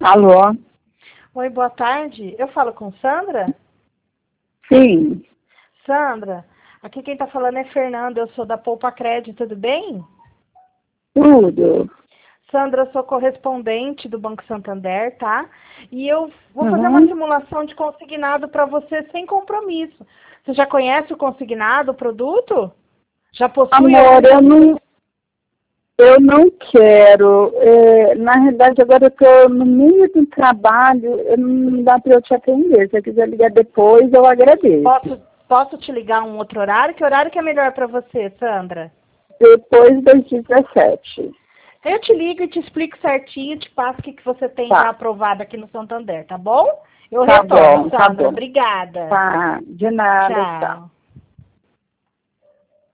Alô? Oi, boa tarde. Eu falo com Sandra? Sim, Sandra, aqui quem está falando é Fernanda, eu sou da Poupa Crédito, tudo bem? tudo. Sandra, eu sou correspondente do Banco Santander, tá? E eu vou fazer uma Uhum. simulação de consignado para você sem compromisso. Você já conhece o consignado, o produto? Já possui Amor, algum? eu não quero. Na realidade, agora eu estou no meio do trabalho, não dá para eu te atender. Se você quiser ligar depois, eu agradeço. Posso te ligar um outro horário? Que horário que é melhor para você, Sandra? Depois das 17. Eu te ligo e te explico certinho, te passo o que você tem já Tá, aprovado aqui no Santander, tá bom? Eu tá retorno, bom, tá Sandra. bom. Obrigada. Tá, de nada, tchau. Tchau.